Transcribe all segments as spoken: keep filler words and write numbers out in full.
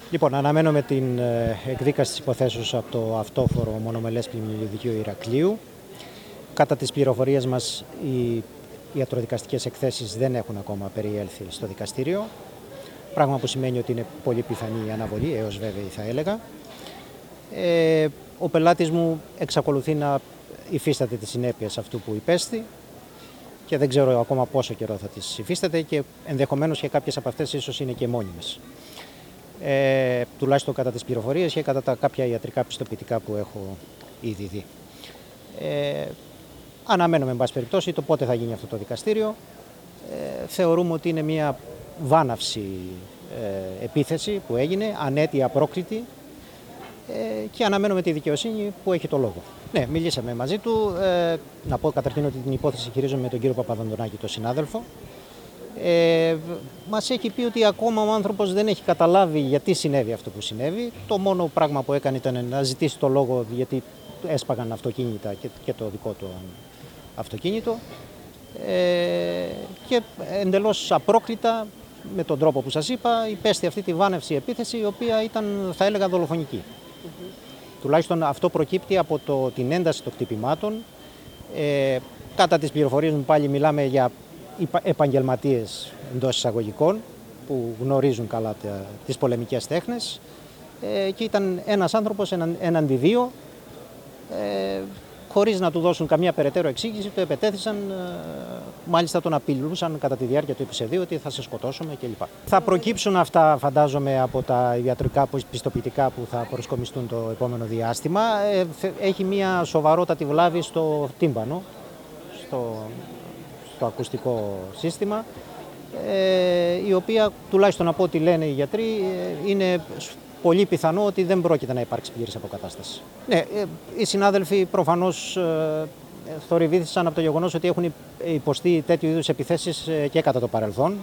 Λοιπόν, αναμένουμε την εκδίκαση της υποθέσεως από το αυτόφορο μονομελές πλημμυριωδικό δικείο Ηρακλείου. Κατά τις πληροφορίες μας, οι ιατροδικαστικές εκθέσεις δεν έχουν ακόμα περιέλθει στο δικαστήριο, πράγμα που σημαίνει ότι είναι πολύ πιθανή η αναβολή, έως βέβαιη θα έλεγα. Ε, ο πελάτης μου εξακολουθεί να υφίσταται τις συνέπειες αυτού που υπέστη και δεν ξέρω ακόμα πόσο καιρό θα τις υφίσταται και ενδεχομένως και κάποιες από αυτές ίσως είναι και μόνιμες. Ε, τουλάχιστον κατά τις πληροφορίες και κατά τα κάποια ιατρικά πιστοποιητικά που έχω ήδη δει. Ε, αναμένουμε, εν πάση περιπτώσει, το πότε θα γίνει αυτό το δικαστήριο. Ε, θεωρούμε ότι είναι μια βάναυση ε, επίθεση που έγινε, ανέτεια, απρόκλητη, ε, και αναμένουμε τη δικαιοσύνη που έχει το λόγο. Ναι, μιλήσαμε μαζί του. Ε, να πω καταρχήν ότι την υπόθεση χειρίζομαι με τον κύριο Παπαδαντονάκη, τον συνάδελφο. Ε, μας έχει πει ότι ακόμα ο άνθρωπος δεν έχει καταλάβει γιατί συνέβη αυτό που συνέβη. Το μόνο πράγμα που έκανε ήταν να ζητήσει το λόγο γιατί έσπαγαν αυτοκίνητα και, και το δικό του αυτοκίνητο. Ε, και εντελώς απρόκλητα, με τον τρόπο που σας είπα, υπέστη αυτή τη βάνευση επίθεση, η οποία ήταν, θα έλεγα, δολοφονική. Mm-hmm. Τουλάχιστον αυτό προκύπτει από το, την ένταση των χτυπημάτων. Ε, κατά τις πληροφορίες μου πάλι μιλάμε για επαγγελματίες εντός εισαγωγικών που γνωρίζουν καλά τα, τις πολεμικές τέχνες, ε, και ήταν ένας άνθρωπος έναν, έναντι δύο, ε, χωρίς να του δώσουν καμία περαιτέρω εξήγηση, το επετέθησαν, ε, μάλιστα τον απειλούσαν κατά τη διάρκεια του επεισοδίου ότι θα σε σκοτώσουμε κλπ. Θα προκύψουν αυτά, φαντάζομαι, από τα ιατρικά πιστοποιητικά που θα προσκομιστούν το επόμενο διάστημα. Ε, έχει μια σοβαρότατη βλάβη στο τύμπανο, στο το ακουστικό σύστημα, ε, η οποία, τουλάχιστον από ό,τι λένε οι γιατροί, ε, είναι πολύ πιθανό ότι δεν πρόκειται να υπάρξει πλήρης αποκατάσταση. Ναι, ε, οι συνάδελφοι προφανώς ε, θορυβήθησαν από το γεγονός ότι έχουν υποστεί τέτοιου είδους επιθέσεις ε, και κατά το παρελθόν.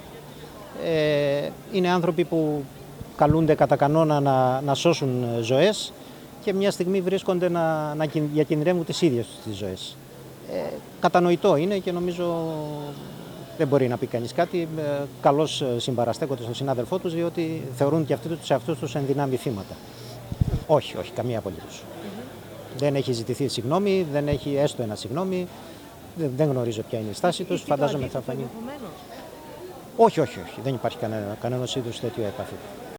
Ε, είναι άνθρωποι που καλούνται κατά κανόνα να, να σώσουν ζωές και μια στιγμή βρίσκονται να, να διακινδυνεύουν τις ίδιες τις ζωές. Ε, κατανοητό είναι και νομίζω δεν μπορεί να πει κανείς κάτι. Ε, καλώς συμπαραστέκονται στον συνάδελφό τους, διότι θεωρούν και αυτοί τους εαυτούς τους ενδυνάμει θύματα. Όχι, όχι, καμία απολύτως. Mm-hmm. Δεν έχει ζητηθεί συγγνώμη, δεν έχει έστω ένα συγγνώμη, δεν, δεν γνωρίζω ποια είναι η στάση τους. Φαντάζομαι θα φανεί. Όχι, όχι, όχι, δεν υπάρχει κανένα, κανένας είδους τέτοιο επαφή.